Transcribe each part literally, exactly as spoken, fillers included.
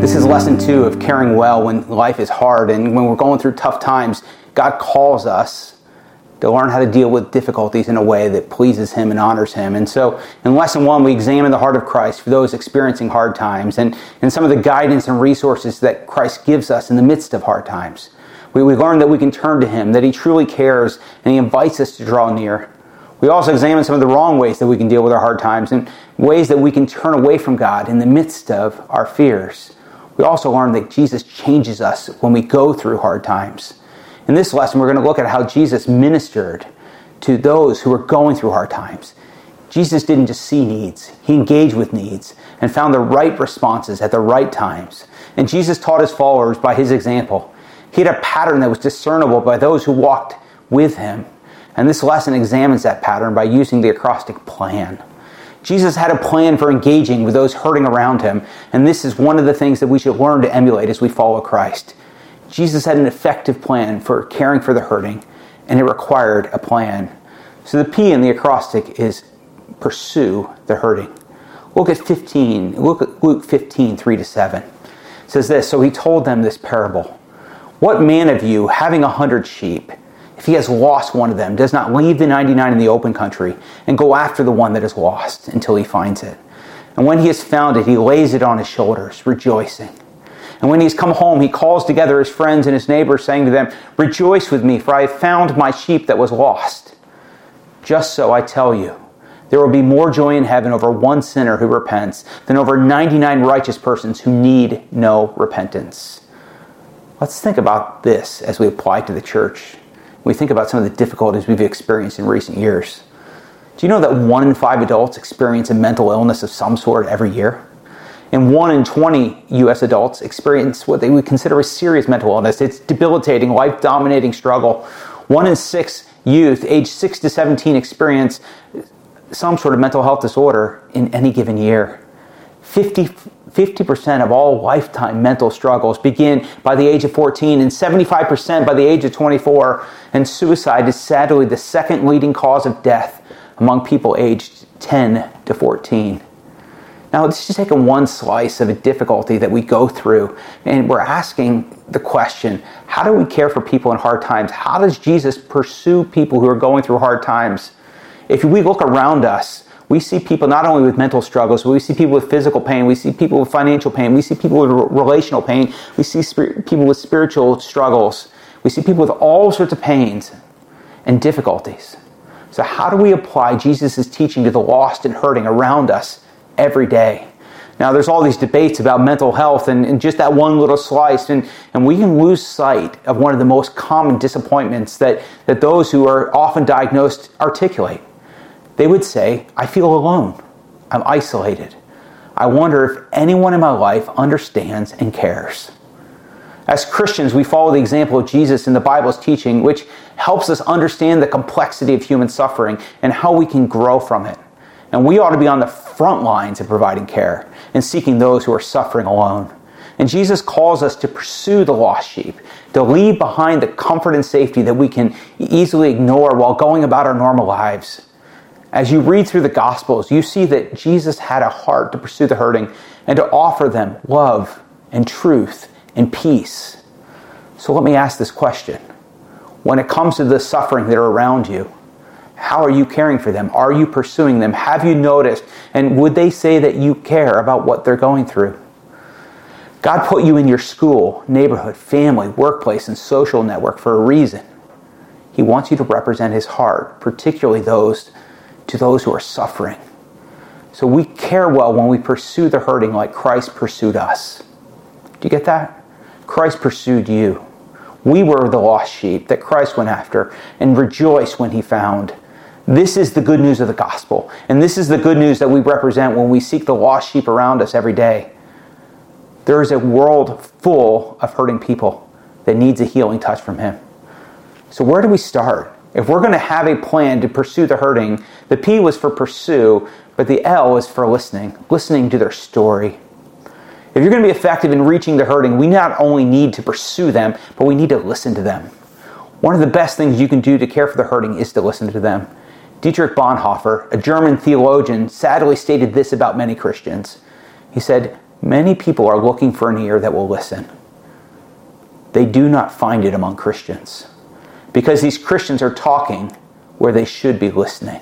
This is lesson two of caring well when life is hard and when we're going through tough times. God calls us to learn how to deal with difficulties in a way that pleases Him and honors Him. And so in lesson one, we examine the heart of Christ for those experiencing hard times and, and some of the guidance and resources that Christ gives us in the midst of hard times. We, we learn that we can turn to Him, that He truly cares, and He invites us to draw near. We also examine some of the wrong ways that we can deal with our hard times and ways that we can turn away from God in the midst of our fears. We also learn that Jesus changes us when we go through hard times. In this lesson, we're going to look at how Jesus ministered to those who were going through hard times. Jesus didn't just see needs. He engaged with needs and found the right responses at the right times. And Jesus taught His followers by His example. He had a pattern that was discernible by those who walked with Him. And this lesson examines that pattern by using the acrostic plan. Jesus had a plan for engaging with those hurting around Him, and this is one of the things that we should learn to emulate as we follow Christ. Jesus had an effective plan for caring for the hurting, and it required a plan. So the P in the acrostic is pursue the hurting. Look at fifteen. Look at Luke fifteen, three to seven. It says this, "So He told them this parable. What man of you, having a hundred sheep, if he has lost one of them, does not leave the ninety-nine in the open country and go after the one that is lost until he finds it? And when he has found it, he lays it on his shoulders, rejoicing. And when he has come home, he calls together his friends and his neighbors, saying to them, 'Rejoice with me, for I have found my sheep that was lost.' Just so I tell you, there will be more joy in heaven over one sinner who repents than over ninety-nine righteous persons who need no repentance." Let's think about this as we apply it to the church. We think about some of the difficulties we've experienced in recent years. Do you know that one in five adults experience a mental illness of some sort every year? And one in twenty U S adults experience what they would consider a serious mental illness. It's debilitating, life-dominating struggle. One in six youth aged six to seventeen experience some sort of mental health disorder in any given year. fifty percent of all lifetime mental struggles begin by the age of fourteen and seventy-five percent by the age of twenty-four. And suicide is sadly the second leading cause of death among people aged ten to fourteen. Now, let's just take one slice of a difficulty that we go through, and we're asking the question, how do we care for people in hard times? How does Jesus pursue people who are going through hard times? If we look around us, we see people not only with mental struggles, but we see people with physical pain, we see people with financial pain, we see people with relational pain, we see spir- people with spiritual struggles, we see people with all sorts of pains and difficulties. So how do we apply Jesus' teaching to the lost and hurting around us every day? Now, there's all these debates about mental health and, and just that one little slice, and, and we can lose sight of one of the most common disappointments that, that those who are often diagnosed articulate. They would say, "I feel alone. I'm isolated. I wonder if anyone in my life understands and cares." As Christians, we follow the example of Jesus in the Bible's teaching, which helps us understand the complexity of human suffering and how we can grow from it. And we ought to be on the front lines of providing care and seeking those who are suffering alone. And Jesus calls us to pursue the lost sheep, to leave behind the comfort and safety that we can easily ignore while going about our normal lives. As you read through the Gospels, you see that Jesus had a heart to pursue the hurting and to offer them love and truth and peace. So let me ask this question. When it comes to the suffering that are around you, how are you caring for them? Are you pursuing them? Have you noticed? And would they say that you care about what they're going through? God put you in your school, neighborhood, family, workplace, and social network for a reason. He wants you to represent His heart, particularly those to those who are suffering. So we care well when we pursue the hurting like Christ pursued us. Do you get that? Christ pursued you. We were the lost sheep that Christ went after and rejoiced when He found. This is the good news of the gospel. And this is the good news that we represent when we seek the lost sheep around us every day. There is a world full of hurting people that needs a healing touch from Him. So where do we start? If we're going to have a plan to pursue the hurting, the P was for pursue, but the L is for listening, listening to their story. If you're going to be effective in reaching the hurting, we not only need to pursue them, but we need to listen to them. One of the best things you can do to care for the hurting is to listen to them. Dietrich Bonhoeffer, a German theologian, sadly stated this about many Christians. He said, Many people are looking for an ear that will listen. They do not find it among Christians because these Christians are talking where they should be listening.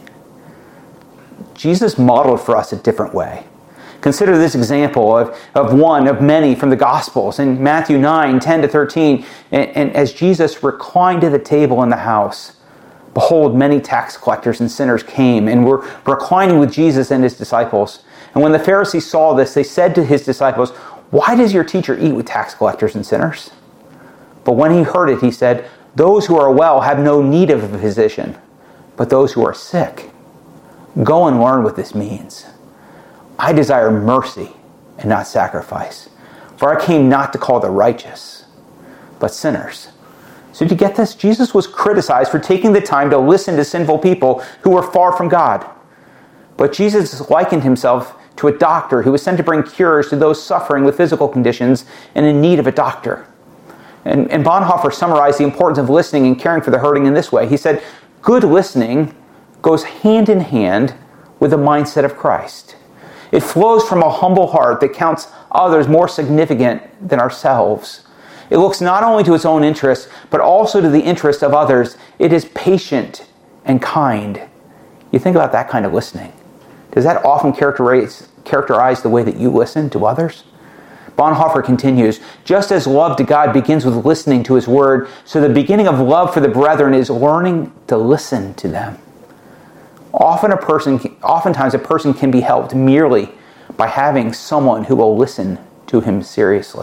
Jesus modeled for us a different way. Consider this example of, of one of many from the Gospels in Matthew nine, ten to thirteen. And, and as Jesus reclined at the table in the house, behold, many tax collectors and sinners came and were reclining with Jesus and his disciples. And when the Pharisees saw this, they said to his disciples, "Why does your teacher eat with tax collectors and sinners?" But when he heard it, he said, "Those who are well have no need of a physician, but those who are sick. Go and learn what this means. I desire mercy and not sacrifice, for I came not to call the righteous, but sinners." So do you get this? Jesus was criticized for taking the time to listen to sinful people who were far from God. But Jesus likened himself to a doctor who was sent to bring cures to those suffering with physical conditions and in need of a doctor. And, and Bonhoeffer summarized the importance of listening and caring for the hurting in this way. He said, good listening goes hand in hand with the mindset of Christ. It flows from a humble heart that counts others more significant than ourselves. It looks not only to its own interests, but also to the interest of others. It is patient and kind. You think about that kind of listening. Does that often characterize, characterize the way that you listen to others? Bonhoeffer continues, just as love to God begins with listening to his word, so the beginning of love for the brethren is learning to listen to them. Often a person, oftentimes a person can be helped merely by having someone who will listen to him seriously.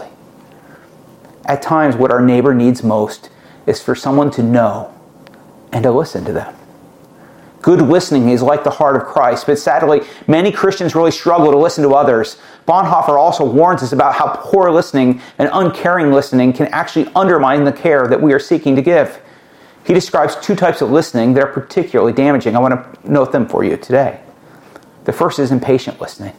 At times, what our neighbor needs most is for someone to know and to listen to them. Good listening is like the heart of Christ, but sadly, many Christians really struggle to listen to others. Bonhoeffer also warns us about how poor listening and uncaring listening can actually undermine the care that we are seeking to give. He describes two types of listening that are particularly damaging. I want to note them for you today. The first is impatient listening.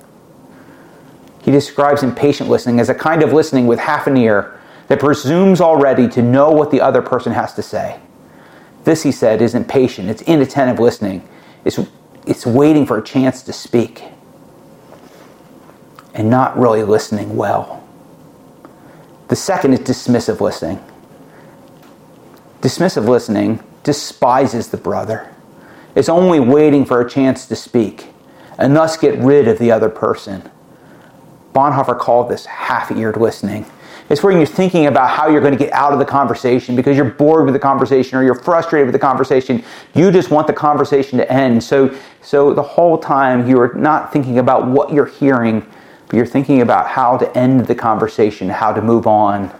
He describes impatient listening as a kind of listening with half an ear that presumes already to know what the other person has to say. This, he said, is impatient. It's inattentive listening. It's, it's waiting for a chance to speak and not really listening well. The second is dismissive listening. Dismissive listening despises the brother. It's only waiting for a chance to speak and thus get rid of the other person. Bonhoeffer called this half-eared listening. It's where you're thinking about how you're going to get out of the conversation because you're bored with the conversation or you're frustrated with the conversation. You just want the conversation to end. So, so the whole time you're not thinking about what you're hearing, but you're thinking about how to end the conversation, how to move on.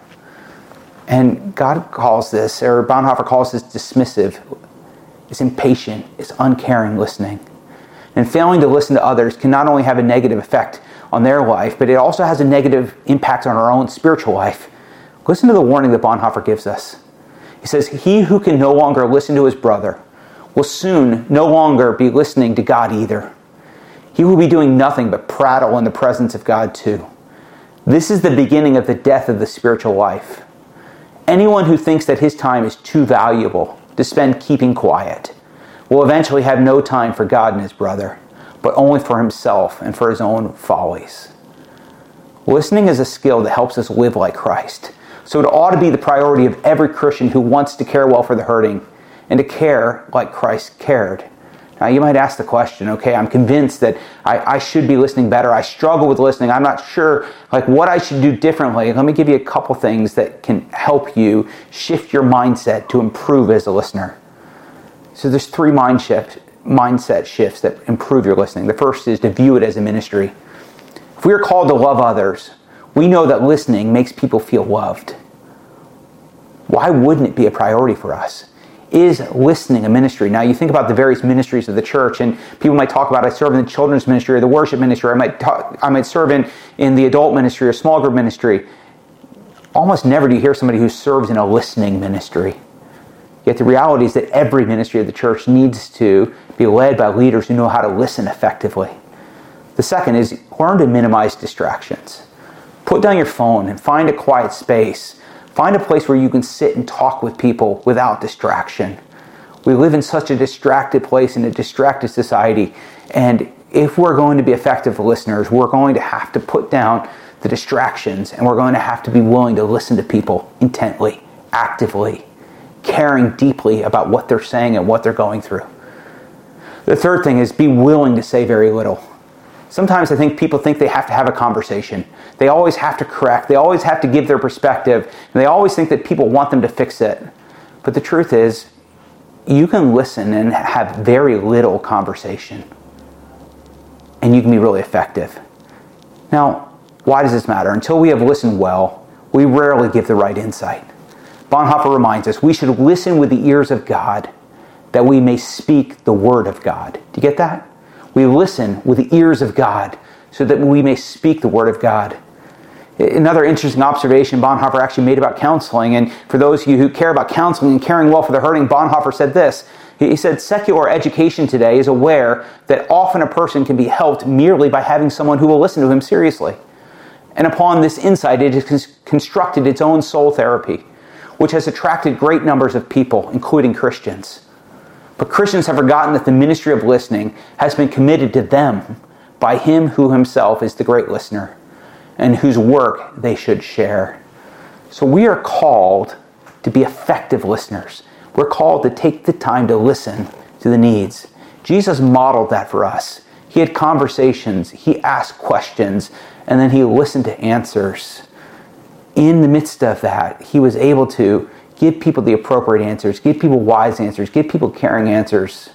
And God calls this, or Bonhoeffer calls this dismissive. It's impatient. It's uncaring listening. And failing to listen to others can not only have a negative effect on their life, but it also has a negative impact on our own spiritual life. Listen to the warning that Bonhoeffer gives us. He says, he who can no longer listen to his brother will soon no longer be listening to God either. He will be doing nothing but prattle in the presence of God too. This is the beginning of the death of the spiritual life. Anyone who thinks that his time is too valuable to spend keeping quiet will eventually have no time for God and his brother, but only for himself and for his own follies. Listening is a skill that helps us live like Christ. So it ought to be the priority of every Christian who wants to care well for the hurting and to care like Christ cared. Now you might ask the question, okay, I'm convinced that I, I should be listening better. I struggle with listening. I'm not sure like what I should do differently. Let me give you a couple things that can help you shift your mindset to improve as a listener. So there's three mind shift, mindset shifts that improve your listening. The first is to view it as a ministry. If we are called to love others, we know that listening makes people feel loved. Why wouldn't it be a priority for us? Is listening a ministry? Now you think about the various ministries of the church, and people might talk about, I serve in the children's ministry or the worship ministry. I might talk, I might serve in, in the adult ministry or small group ministry. Almost never do you hear somebody who serves in a listening ministry. Yet the reality is that every ministry of the church needs to be led by leaders who know how to listen effectively. The second is learn to minimize distractions. Put down your phone and find a quiet space. Find a place where you can sit and talk with people without distraction. We live in such a distracted place in a distracted society, and if we're going to be effective listeners, we're going to have to put down the distractions, and we're going to have to be willing to listen to people intently, actively, caring deeply about what they're saying and what they're going through. The third thing is be willing to say very little. Sometimes I think people think they have to have a conversation. They always have to correct. They always have to give their perspective. And they always think that people want them to fix it. But the truth is, you can listen and have very little conversation. And you can be really effective. Now, why does this matter? Until we have listened well, we rarely give the right insight. Bonhoeffer reminds us we should listen with the ears of God, that we may speak the word of God. Do you get that? We listen with the ears of God so that we may speak the word of God. Another interesting observation Bonhoeffer actually made about counseling, and for those of you who care about counseling and caring well for the hurting, Bonhoeffer said this. He said, secular education today is aware that often a person can be helped merely by having someone who will listen to him seriously. And upon this insight, it has constructed its own soul therapy, which has attracted great numbers of people, including Christians. But Christians have forgotten that the ministry of listening has been committed to them by him who himself is the great listener and whose work they should share. So we are called to be effective listeners. We're called to take the time to listen to the needs. Jesus modeled that for us. He had conversations, he asked questions, and then he listened to answers. In the midst of that, he was able to give people the appropriate answers, give people wise answers, give people caring answers.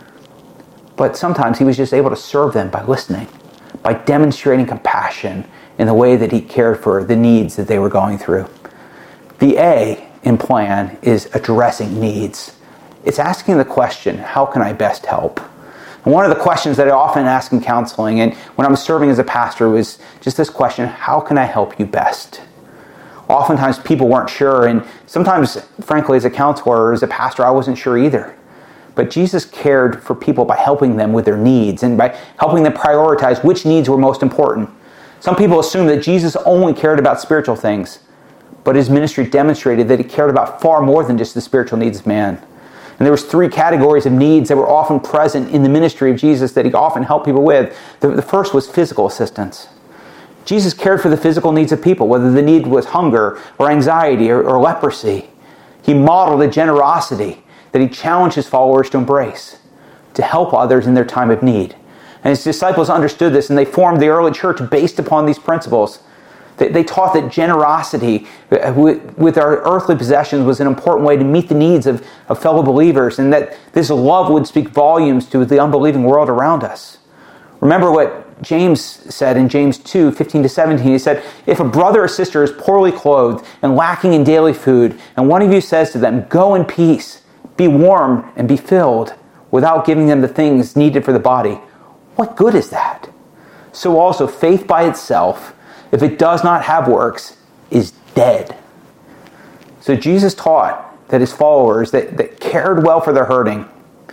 But sometimes he was just able to serve them by listening, by demonstrating compassion in the way that he cared for the needs that they were going through. The A in plan is addressing needs. It's asking the question, how can I best help? And one of the questions that I often ask in counseling and when I'm serving as a pastor was just this question, how can I help you best? Oftentimes people weren't sure, and sometimes, frankly, as a counselor or as a pastor, I wasn't sure either. But Jesus cared for people by helping them with their needs and by helping them prioritize which needs were most important. Some people assume that Jesus only cared about spiritual things, but his ministry demonstrated that he cared about far more than just the spiritual needs of man. And there was three categories of needs that were often present in the ministry of Jesus that he often helped people with. The, the first was physical assistance. Jesus cared for the physical needs of people, whether the need was hunger or anxiety or, or leprosy. He modeled a generosity that he challenged his followers to embrace, to help others in their time of need. And his disciples understood this, and they formed the early church based upon these principles. They, they taught that generosity with, with our earthly possessions was an important way to meet the needs of, of fellow believers, and that this love would speak volumes to the unbelieving world around us. Remember what James said in James two, fifteen to seventeen. He said, if a brother or sister is poorly clothed and lacking in daily food, and one of you says to them, go in peace, be warmed and be filled, without giving them the things needed for the body, what good is that? So also faith by itself, if it does not have works, is dead. So Jesus taught that his followers that, that cared well for the hurting,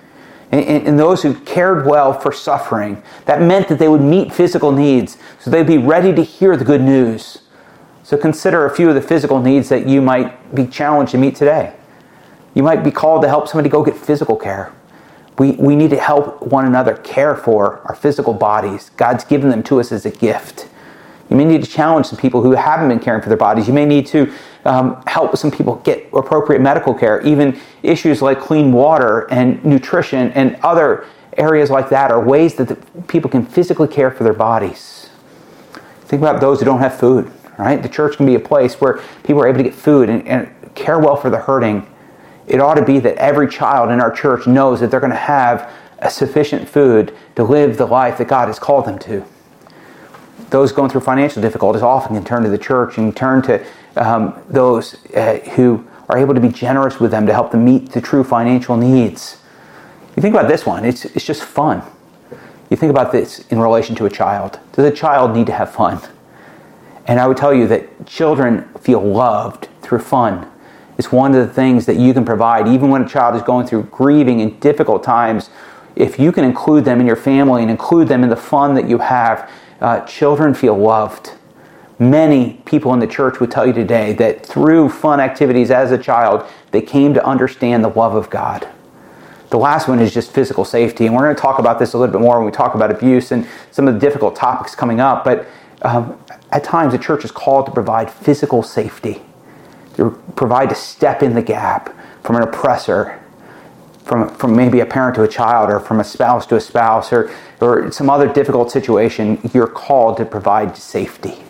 and, and those who cared well for suffering, that meant that they would meet physical needs, so they'd be ready to hear the good news. So consider a few of the physical needs that you might be challenged to meet today. You might be called to help somebody go get physical care. We, we need to help one another care for our physical bodies. God's given them to us as a gift. You may need to challenge some people who haven't been caring for their bodies. You may need to um, help some people get appropriate medical care. Even issues like clean water and nutrition and other areas like that are ways that the people can physically care for their bodies. Think about those who don't have food, right? The church can be a place where people are able to get food and, and care well for the hurting. It ought to be that every child in our church knows that they're going to have a sufficient food to live the life that God has called them to. Those going through financial difficulties often can turn to the church and turn to um, those uh, who are able to be generous with them to help them meet the true financial needs. You think about this one, it's, it's just fun. You think about this in relation to a child. Does a child need to have fun? And I would tell you that children feel loved through fun. It's one of the things that you can provide, even when a child is going through grieving and difficult times. If you can include them in your family and include them in the fun that you have, uh, children feel loved. Many people in the church would tell you today that through fun activities as a child, they came to understand the love of God. The last one is just physical safety, and we're going to talk about this a little bit more when we talk about abuse and some of the difficult topics coming up. But um, at times the church is called to provide physical safety, to provide to step in the gap from an oppressor, from, from maybe a parent to a child, or from a spouse to a spouse, or, or some other difficult situation. You're called to provide safety.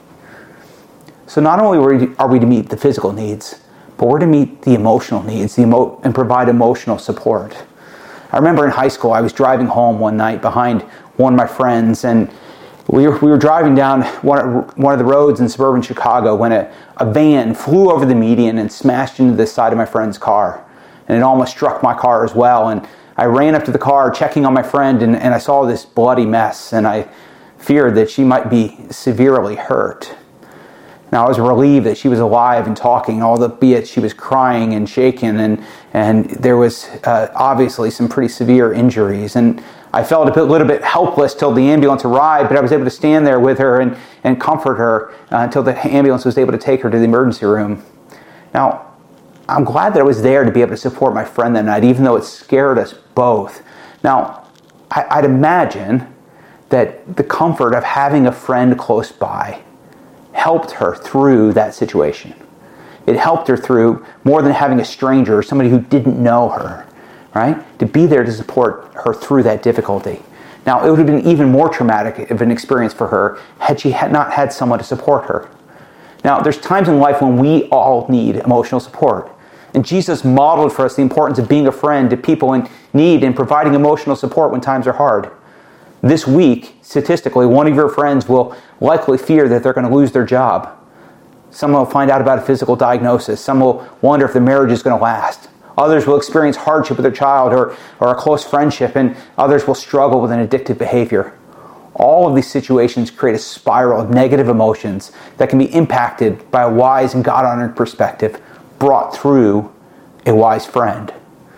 So not only are we to meet the physical needs, but we're to meet the emotional needs the emo- and provide emotional support. I remember in high school, I was driving home one night behind one of my friends, and we were, we were driving down one, one of the roads in suburban Chicago when a, a van flew over the median and smashed into the side of my friend's car. And it almost struck my car as well. And I ran up to the car, checking on my friend, and, and I saw this bloody mess, and I feared that she might be severely hurt. Now, I was relieved that she was alive and talking, albeit she was crying and shaking, and, and there was uh, obviously some pretty severe injuries. And I felt a bit, little bit helpless till the ambulance arrived, but I was able to stand there with her and, and comfort her uh, until the ambulance was able to take her to the emergency room. Now, I'm glad that I was there to be able to support my friend that night, even though it scared us both. Now, I, I'd imagine that the comfort of having a friend close by helped her through that situation. It helped her through more than having a stranger or somebody who didn't know her, right? To be there to support her through that difficulty. Now, it would have been even more traumatic of an experience for her had she had not had someone to support her. Now, there's times in life when we all need emotional support. And Jesus modeled for us the importance of being a friend to people in need and providing emotional support when times are hard. This week, statistically, one of your friends will likely fear that they're going to lose their job. Some will find out about a physical diagnosis. Some will wonder if the marriage is going to last. Others will experience hardship with their child or, or a close friendship, and others will struggle with an addictive behavior. All of these situations create a spiral of negative emotions that can be impacted by a wise and God-honored perspective brought through a wise friend.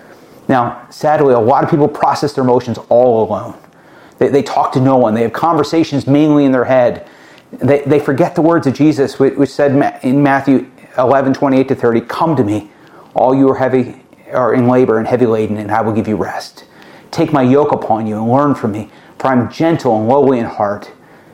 Now, sadly, a lot of people process their emotions all alone. They, they talk to no one. They have conversations mainly in their head. They, they forget the words of Jesus, which, which said in Matthew eleven, twenty-eight to thirty, "Come to me, all you are heavy are in labor and heavy laden, and I will give you rest. Take my yoke upon you and learn from me, for I am gentle and lowly in heart.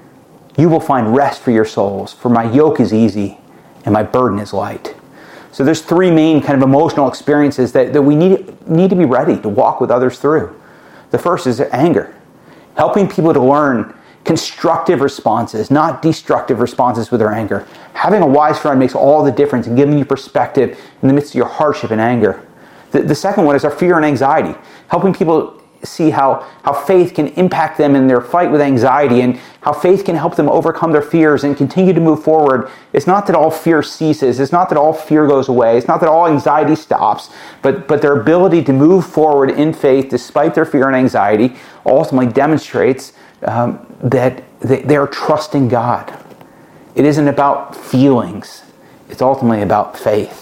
You will find rest for your souls, for my yoke is easy and my burden is light." So there's three main kind of emotional experiences that, that we need, need to be ready to walk with others through. The first is anger. Helping people to learn constructive responses, not destructive responses with their anger. Having a wise friend makes all the difference in giving you perspective in the midst of your hardship and anger. The, the second one is our fear and anxiety. Helping people see how, how faith can impact them in their fight with anxiety, and how faith can help them overcome their fears and continue to move forward. It's not that all fear ceases. It's not that all fear goes away. It's not that all anxiety stops, but, but their ability to move forward in faith despite their fear and anxiety ultimately demonstrates um, that they, they are trusting God. It isn't about feelings. It's ultimately about faith.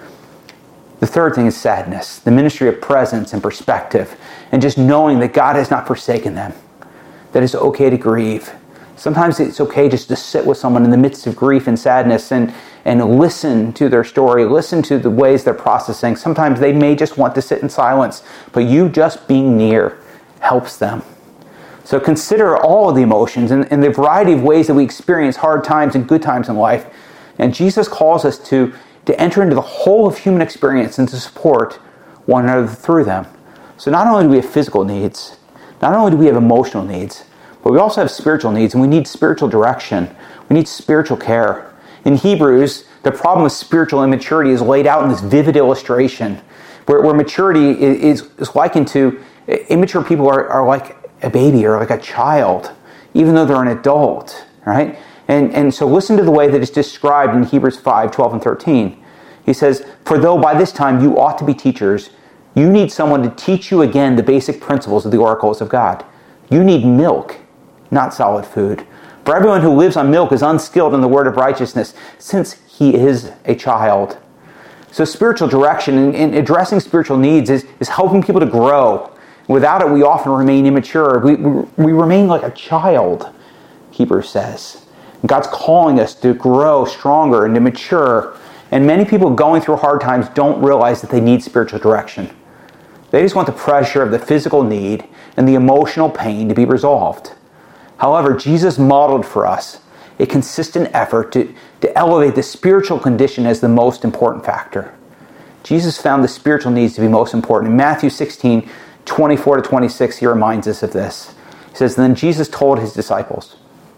The third thing is sadness, the ministry of presence and perspective, and just knowing that God has not forsaken them, that it's okay to grieve. Sometimes it's okay just to sit with someone in the midst of grief and sadness and, and listen to their story, listen to the ways they're processing. Sometimes they may just want to sit in silence, but you just being near helps them. So consider all of the emotions and, and the variety of ways that we experience hard times and good times in life. And Jesus calls us to to enter into the whole of human experience and to support one another through them. So not only do we have physical needs, not only do we have emotional needs, but we also have spiritual needs, and we need spiritual direction. We need spiritual care. In Hebrews, the problem with spiritual immaturity is laid out in this vivid illustration, where, where maturity is, is likened to, immature people are, are like a baby or like a child, even though they're an adult, right? And, and so listen to the way that it's described in Hebrews five, twelve, and thirteen. He says, "For though by this time you ought to be teachers, you need someone to teach you again the basic principles of the oracles of God. You need milk, not solid food. For everyone who lives on milk is unskilled in the word of righteousness, since he is a child." So spiritual direction and, and addressing spiritual needs is, is helping people to grow. Without it, we often remain immature. We, we, we remain like a child, Hebrews says. God's calling us to grow stronger and to mature. And many people going through hard times don't realize that they need spiritual direction. They just want the pressure of the physical need and the emotional pain to be resolved. However, Jesus modeled for us a consistent effort to, to elevate the spiritual condition as the most important factor. Jesus found the spiritual needs to be most important. In Matthew sixteen, twenty-four to twenty-six, he reminds us of this. He says, "Then Jesus told his disciples,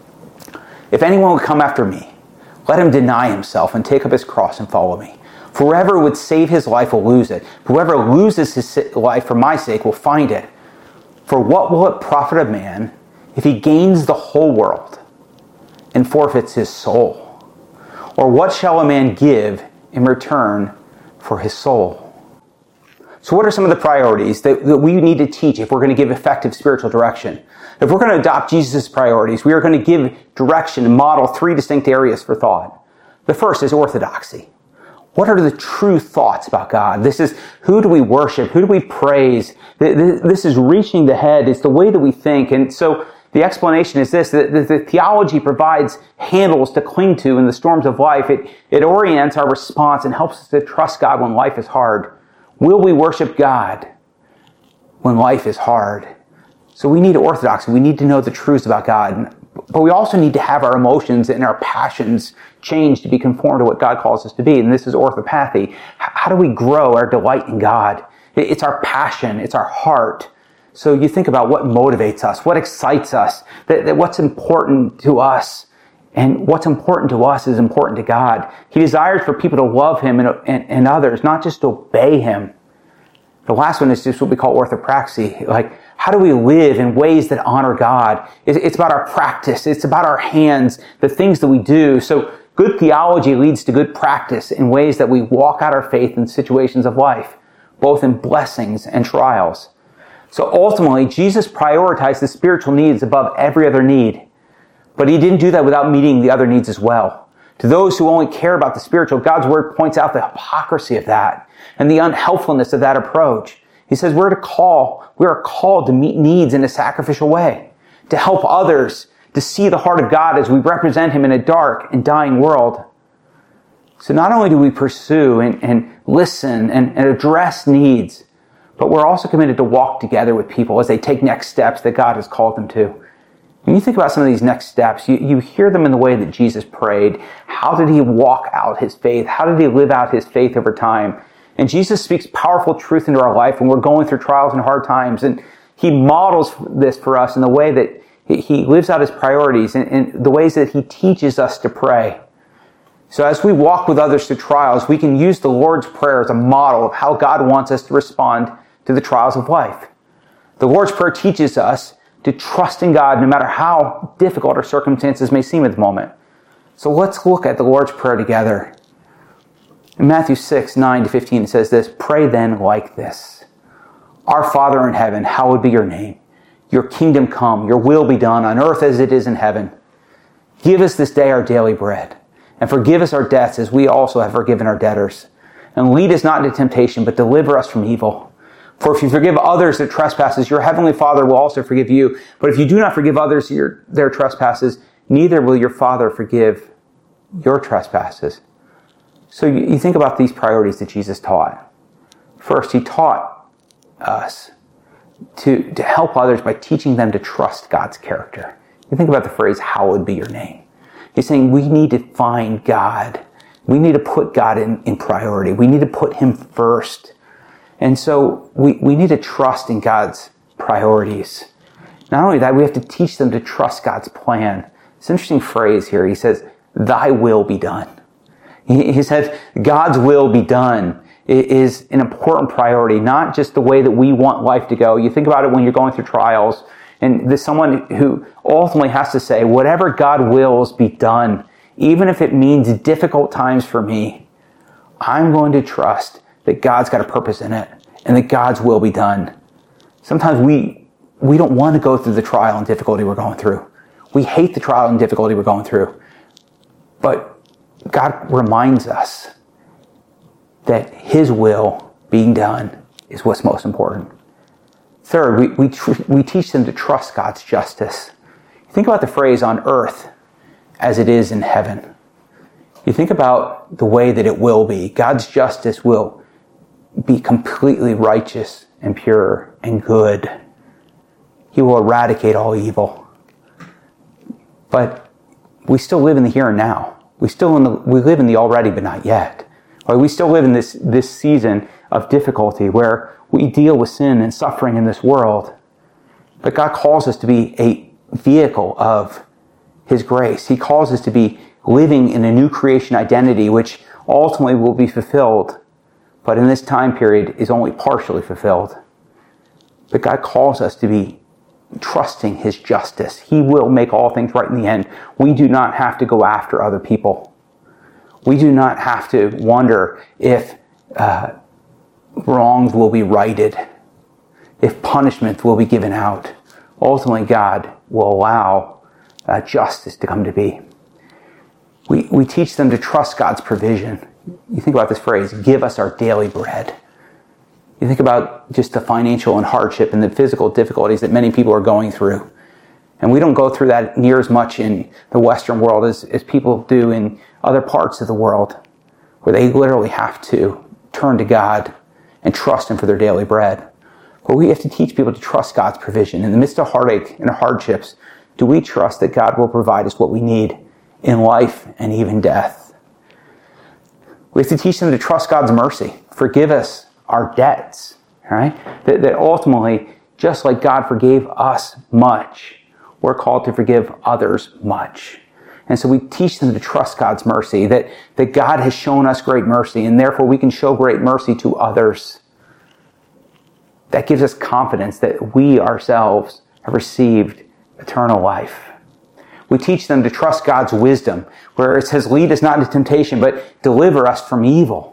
'If anyone would come after me, let him deny himself and take up his cross and follow me. For whoever would save his life will lose it. Whoever loses his life for my sake will find it. For what will it profit a man if he gains the whole world and forfeits his soul? Or what shall a man give in return for his soul?'" So what are some of the priorities that, that we need to teach if we're going to give effective spiritual direction? If we're going to adopt Jesus' priorities, we are going to give direction and model three distinct areas for thought. The first is orthodoxy. What are the true thoughts about God? This is, who do we worship? Who do we praise? This is reaching the head. It's the way that we think. And so the explanation is this, that the theology provides handles to cling to in the storms of life. It, it orients our response and helps us to trust God when life is hard. Will we worship God when life is hard? So we need orthodoxy. We need to know the truths about God. But we also need to have our emotions and our passions changed to be conformed to what God calls us to be. And this is orthopathy. How do we grow our delight in God? It's our passion. It's our heart. So you think about what motivates us, what excites us, that, that what's important to us. And what's important to us is important to God. He desires for people to love Him and, and, and others, not just to obey Him. The last one is just what we call orthopraxy. Like, how do we live in ways that honor God? It's about our practice. It's about our hands, the things that we do. So good theology leads to good practice in ways that we walk out our faith in situations of life, both in blessings and trials. So ultimately, Jesus prioritized the spiritual needs above every other need. But He didn't do that without meeting the other needs as well. To those who only care about the spiritual, God's Word points out the hypocrisy of that and the unhelpfulness of that approach. He says we're to call, we are called to meet needs in a sacrificial way, to help others, to see the heart of God as we represent Him in a dark and dying world. So not only do we pursue and, and listen and, and address needs, but we're also committed to walk together with people as they take next steps that God has called them to. When you think about some of these next steps, you, you hear them in the way that Jesus prayed. How did He walk out His faith? How did He live out His faith over time? And Jesus speaks powerful truth into our life when we're going through trials and hard times. And He models this for us in the way that He lives out His priorities and, and the ways that He teaches us to pray. So as we walk with others through trials, we can use the Lord's Prayer as a model of how God wants us to respond to the trials of life. The Lord's Prayer teaches us to trust in God no matter how difficult our circumstances may seem at the moment. So let's look at the Lord's Prayer together. In Matthew six, nine to fifteen, it says this, "Pray then like this. Our Father in heaven, hallowed be your name. Your kingdom come, your will be done on earth as it is in heaven. Give us this day our daily bread, and forgive us our debts as we also have forgiven our debtors. And lead us not into temptation, but deliver us from evil. For if you forgive others their trespasses, your heavenly Father will also forgive you. But if you do not forgive others your, their trespasses, neither will your Father forgive your trespasses." So you, you think about these priorities that Jesus taught. First, He taught us to, to help others by teaching them to trust God's character. You think about the phrase, "hallowed be your name." He's saying we need to find God. We need to put God in, in priority. We need to put Him first. And so we, we need to trust in God's priorities. Not only that, we have to teach them to trust God's plan. It's an interesting phrase here. He says, "Thy will be done." He, he says, God's will be done is an important priority, not just the way that we want life to go. You think about it when you're going through trials, and there's someone who ultimately has to say, whatever God wills be done, even if it means difficult times for me, I'm going to trust that God's got a purpose in it and that God's will be done. Sometimes we we don't want to go through the trial and difficulty we're going through. We hate the trial and difficulty we're going through. But God reminds us that His will being done is what's most important. Third, we we, tr- we teach them to trust God's justice. Think about the phrase "on earth as it is in heaven." You think about the way that it will be. God's justice will be completely righteous and pure and good. He will eradicate all evil. But we still live in the here and now. We still in the, we live in the already but not yet. Right? We still live in this, this season of difficulty where we deal with sin and suffering in this world. But God calls us to be a vehicle of His grace. He calls us to be living in a new creation identity, which ultimately will be fulfilled, but in this time period is only partially fulfilled. But God calls us to be trusting His justice. He will make all things right in the end. We do not have to go after other people. We do not have to wonder if uh, wrongs will be righted, if punishment will be given out. Ultimately, God will allow uh, justice to come to be. We, we teach them to trust God's provision. You think about this phrase, give us our daily bread. You think about just the financial and hardship and the physical difficulties that many people are going through. And we don't go through that near as much in the Western world as, as people do in other parts of the world, where they literally have to turn to God and trust Him for their daily bread. But we have to teach people to trust God's provision. In the midst of heartache and hardships, do we trust that God will provide us what we need in life and even death? We have to teach them to trust God's mercy. Forgive us our debts, right? That, that ultimately, just like God forgave us much, we're called to forgive others much. And so we teach them to trust God's mercy, that, that God has shown us great mercy, and therefore we can show great mercy to others. That gives us confidence that we ourselves have received eternal life. We teach them to trust God's wisdom, where it says, lead us not into temptation, but deliver us from evil.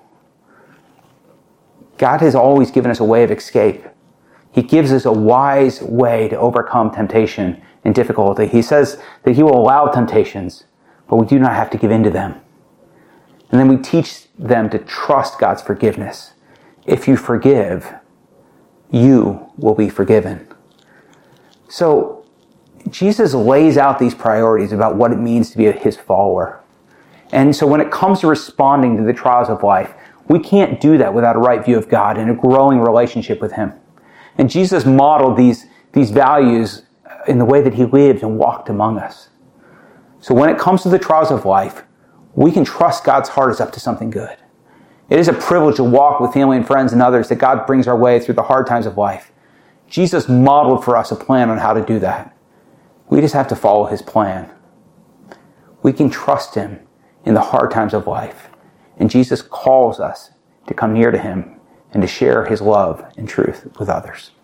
God has always given us a way of escape. He gives us a wise way to overcome temptation and difficulty. He says that He will allow temptations, but we do not have to give in to them. And then we teach them to trust God's forgiveness. If you forgive, you will be forgiven. So Jesus lays out these priorities about what it means to be His follower. And so when it comes to responding to the trials of life, we can't do that without a right view of God and a growing relationship with Him. And Jesus modeled these, these values in the way that He lived and walked among us. So when it comes to the trials of life, we can trust God's heart is up to something good. It is a privilege to walk with family and friends and others that God brings our way through the hard times of life. Jesus modeled for us a plan on how to do that. We just have to follow His plan. We can trust Him in the hard times of life. And Jesus calls us to come near to Him and to share His love and truth with others.